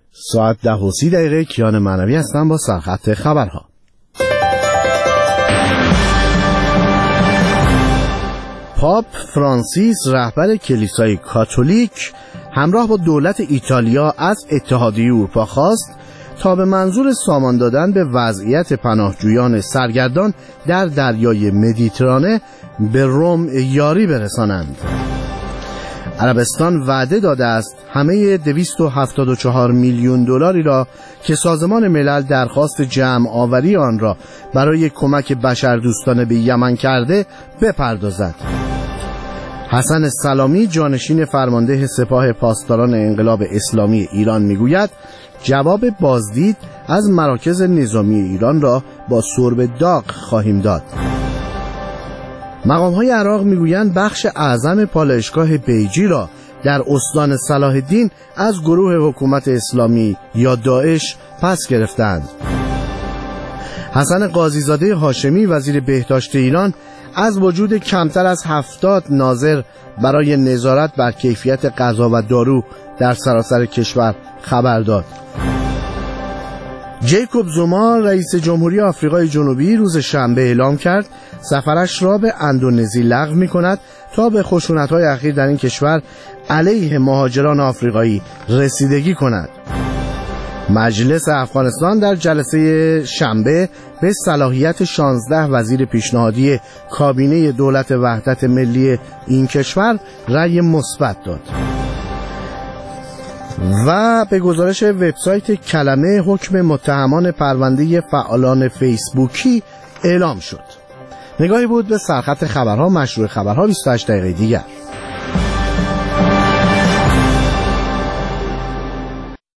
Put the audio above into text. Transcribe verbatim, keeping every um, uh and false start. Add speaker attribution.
Speaker 1: ساعت ده و سی دقیقه. کیان معنوی هستم با سرخط خبرها. پاپ فرانسیس رهبر کلیسای کاتولیک همراه با دولت ایتالیا از اتحادیه اروپا خواست تا به منظور سامان دادن به وضعیت پناهجویان سرگردان در دریای مدیترانه به روم یاری برسانند. عربستان وعده داده است همه دویست و هفتاد و چهار میلیون دلاری را که سازمان ملل درخواست جمع آوری آن را برای کمک بشردوستانه به یمن کرده بپردازد. حسن سلامی جانشین فرمانده سپاه پاسداران انقلاب اسلامی ایران میگوید جواب بازدید از مراکز نظامی ایران را با سرب داغ خواهیم داد. مقام‌های عراق میگویند بخش اعظم پالایشگاه بیجی را در استان صلاح الدین از گروه حکومت اسلامی یا داعش پس گرفتند. حسن قاضیزاده هاشمی وزیر بهداشت ایران از وجود کمتر از هفتاد ناظر برای نظارت بر کیفیت غذا و دارو در سراسر کشور خبر داد. جیکوب زوما رئیس جمهوری آفریقای جنوبی روز شنبه اعلام کرد سفرش را به اندونزی لغو می‌کند تا به خشونت‌های اخیر در این کشور علیه مهاجران آفریقایی رسیدگی کند. مجلس افغانستان در جلسه شنبه به صلاحیت شانزده وزیر پیشنهادی کابینه دولت وحدت ملی این کشور رأی مثبت داد. و به گزارش وبسایت کلمه حکم متهمان پرونده فعالان فیسبوکی اعلام شد. نگاهی بود به سرخط خبرها، مشروع خبرها بیست و هشت دقیقه دیگر.